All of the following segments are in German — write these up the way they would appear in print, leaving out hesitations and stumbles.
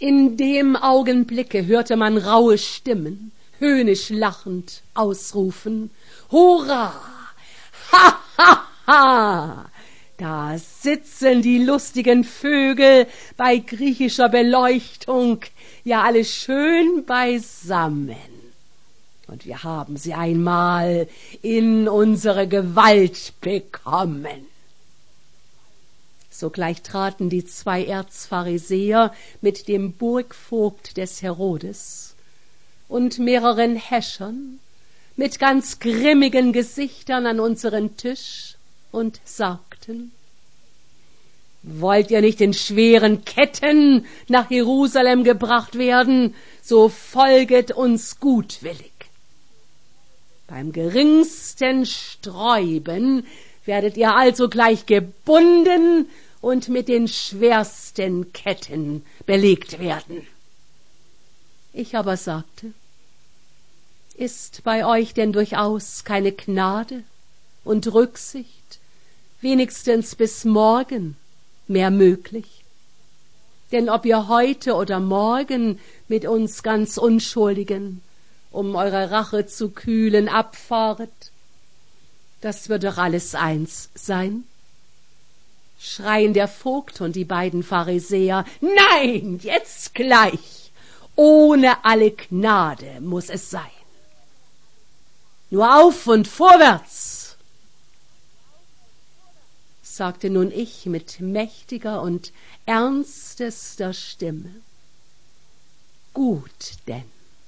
In dem Augenblicke hörte man raue Stimmen, höhnisch lachend ausrufen: Hurra! Ha, ha, ha! Da sitzen die lustigen Vögel bei griechischer Beleuchtung, ja alle schön beisammen. Und wir haben sie einmal in unsere Gewalt bekommen. Sogleich traten die 2 Erzpharisäer mit dem Burgvogt des Herodes und mehreren Häschern mit ganz grimmigen Gesichtern an unseren Tisch und sagten: Wollt ihr nicht in schweren Ketten nach Jerusalem gebracht werden, so folget uns gutwillig. Beim geringsten Sträuben werdet ihr also gleich gebunden und mit den schwersten Ketten belegt werden. Ich aber sagte: Ist bei euch denn durchaus keine Gnade und Rücksicht, wenigstens bis morgen, mehr möglich? Denn ob ihr heute oder morgen mit uns ganz Unschuldigen, um eure Rache zu kühlen, abfahret, das wird doch alles eins sein. Schreien der Vogt und die beiden Pharisäer: Nein, jetzt gleich, ohne alle Gnade muß es sein. Nur auf und vorwärts, sagte nun ich mit mächtiger und ernstester Stimme. Gut denn,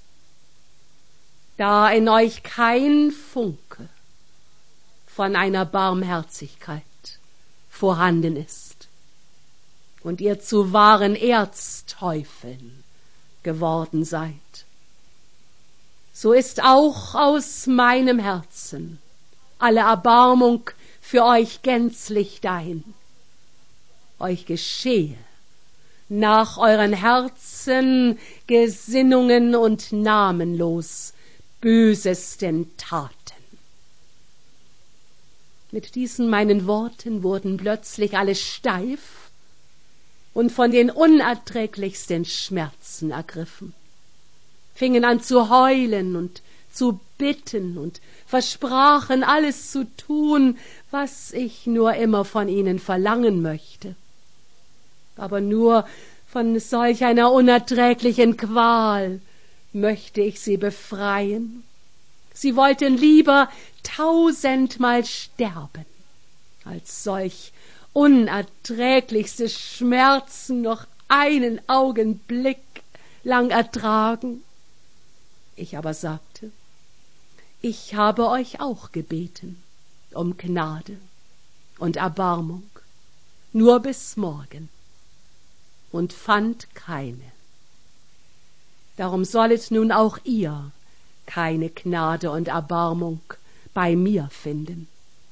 da in euch kein Funke von einer Barmherzigkeit vorhanden ist und ihr zu wahren Erzteufeln geworden seid, so ist auch aus meinem Herzen alle Erbarmung für euch gänzlich dahin. Euch geschehe nach euren Herzen, Gesinnungen und namenlos bösesten Taten. Mit diesen meinen Worten wurden plötzlich alle steif und von den unerträglichsten Schmerzen ergriffen, fingen an zu heulen und zu bitten und versprachen, alles zu tun, was ich nur immer von ihnen verlangen möchte. Aber nur von solch einer unerträglichen Qual möchte ich sie befreien. Sie wollten lieber 1000-mal sterben, als solch unerträglichste Schmerzen noch einen Augenblick lang ertragen. Ich aber sagte: Ich habe euch auch gebeten um Gnade und Erbarmung, nur bis morgen, und fand keine. Darum sollet nun auch ihr keine Gnade und Erbarmung bei mir finden.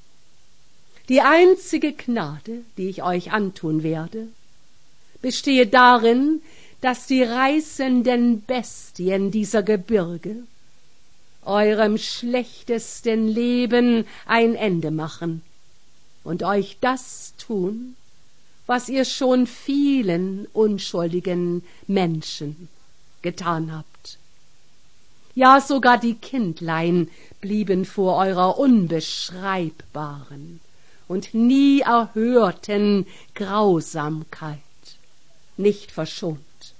Die einzige Gnade, die ich euch antun werde, bestehe darin, dass die reißenden Bestien dieser Gebirge eurem schlechtesten Leben ein Ende machen und euch das tun, was ihr schon vielen unschuldigen Menschen getan habt. Ja, sogar die Kindlein blieben vor eurer unbeschreibbaren und nie erhörten Grausamkeit nicht verschont.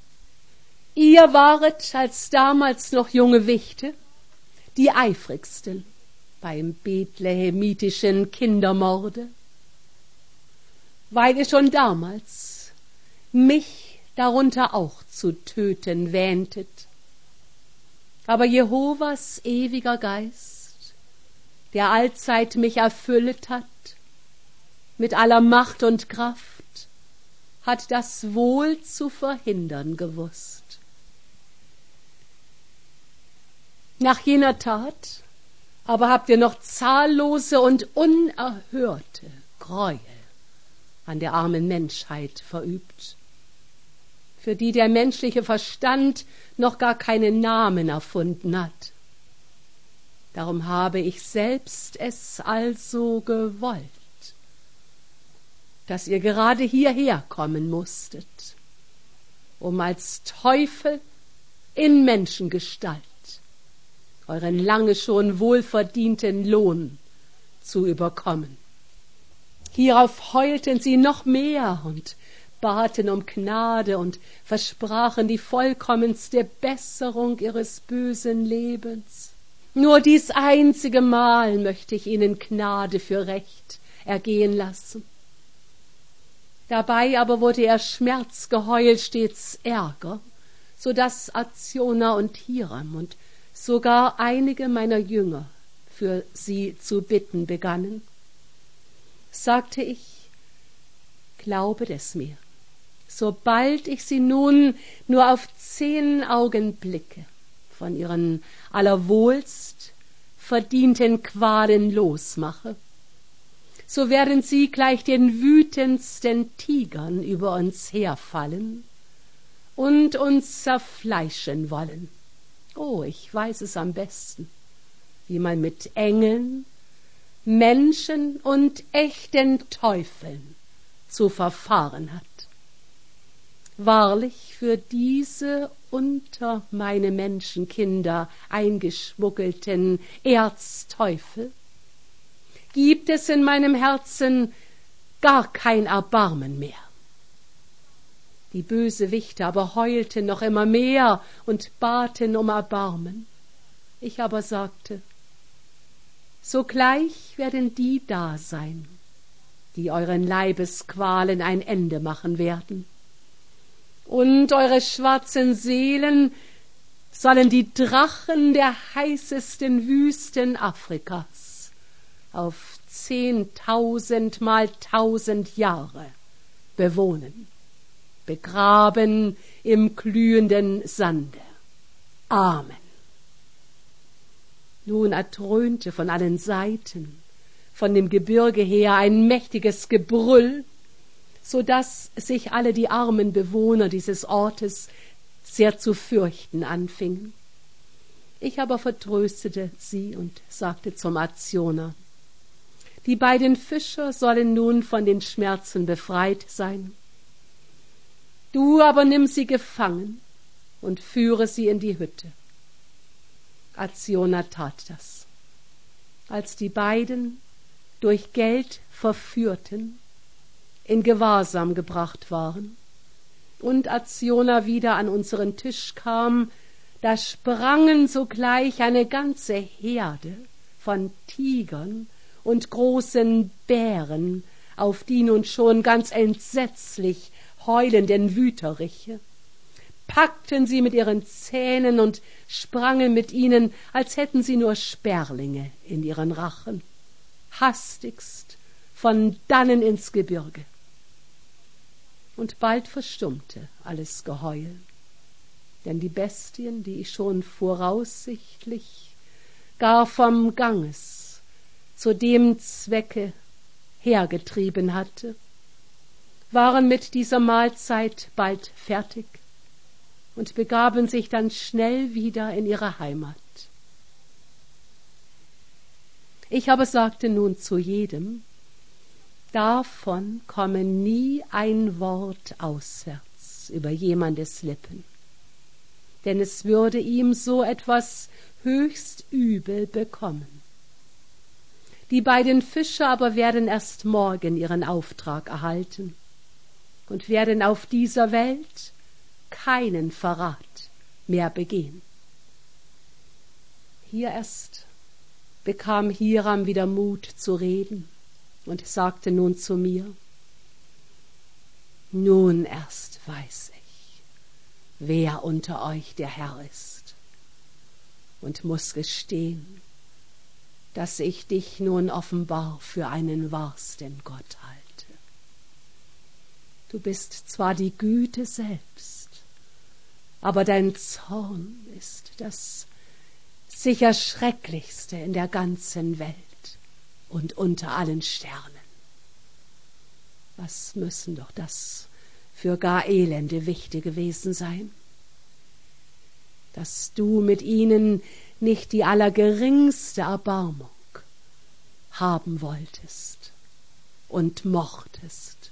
Ihr waret als damals noch junge Wichte die eifrigsten beim bethlehemitischen Kindermorde, weil ihr schon damals mich darunter auch zu töten wähntet. Aber Jehovas ewiger Geist, der allzeit mich erfüllet hat, mit aller Macht und Kraft, hat das wohl zu verhindern gewusst. Nach jener Tat aber habt ihr noch zahllose und unerhörte Gräuel an der armen Menschheit verübt, für die der menschliche Verstand noch gar keinen Namen erfunden hat. Darum habe ich selbst es also gewollt, dass ihr gerade hierher kommen musstet, um als Teufel in Menschengestalt euren lange schon wohlverdienten Lohn zu überkommen. Hierauf heulten sie noch mehr und baten um Gnade und versprachen die vollkommenste Besserung ihres bösen Lebens. Nur dies einzige Mal möchte ich ihnen Gnade für Recht ergehen lassen. Dabei aber wurde ihr Schmerzgeheul stets ärger, so daß Azjona und Hiram und sogar einige meiner Jünger für sie zu bitten begannen. Sagte ich, glaubet es mir, sobald ich sie nun nur auf 10 Augenblicke von ihren allerwohlst verdienten Qualen losmache, so werden sie gleich den wütendsten Tigern über uns herfallen und uns zerfleischen wollen. Oh, ich weiß es am besten, wie man mit Engeln, Menschen und echten Teufeln zu verfahren hat. Wahrlich, für diese unter meine Menschenkinder eingeschmuggelten Erzteufel gibt es in meinem Herzen gar kein Erbarmen mehr. Die Bösewichte aber heulten noch immer mehr und baten um Erbarmen. Ich aber sagte, sogleich werden die da sein, die euren Leibesqualen ein Ende machen werden. Und eure schwarzen Seelen sollen die Drachen der heißesten Wüsten Afrikas auf 10.000 mal 1.000 Jahre bewohnen, begraben im glühenden Sande. Amen. Nun erdröhnte von allen Seiten, von dem Gebirge her ein mächtiges Gebrüll, so daß sich alle die armen Bewohner dieses Ortes sehr zu fürchten anfingen. Ich aber vertröstete sie und sagte zum Azjona, die beiden Fischer sollen nun von den Schmerzen befreit sein. Du aber nimm sie gefangen und führe sie in die Hütte. Azjona tat das. Als die beiden durch Geld Verführten in Gewahrsam gebracht waren und Azjona wieder an unseren Tisch kam, da sprangen sogleich eine ganze Herde von Tigern und großen Bären auf die nun schon ganz entsetzlich heulenden Wüteriche, packten sie mit ihren Zähnen und sprangen mit ihnen, als hätten sie nur Sperlinge in ihren Rachen, hastigst von dannen ins Gebirge. Und bald verstummte alles Geheul, denn die Bestien, die ich schon voraussichtlich gar vom Ganges zu dem Zwecke hergetrieben hatte, waren mit dieser Mahlzeit bald fertig und begaben sich dann schnell wieder in ihre Heimat. Ich aber sagte nun zu jedem, davon komme nie ein Wort auswärts über jemandes Lippen, denn es würde ihm so etwas höchst übel bekommen. Die beiden Fischer aber werden erst morgen ihren Auftrag erhalten und werden auf dieser Welt keinen Verrat mehr begehen. Hier erst bekam Hiram wieder Mut zu reden und sagte nun zu mir, nun erst weiß ich, wer unter euch der Herr ist, und muß gestehen, dass ich dich nun offenbar für einen wahrsten Gott halte. Du bist zwar die Güte selbst, aber dein Zorn ist das sicher Schrecklichste in der ganzen Welt und unter allen Sternen. Was müssen doch das für gar elende Wichte gewesen sein, dass du mit ihnen nicht die allergeringste Erbarmung haben wolltest und mochtest.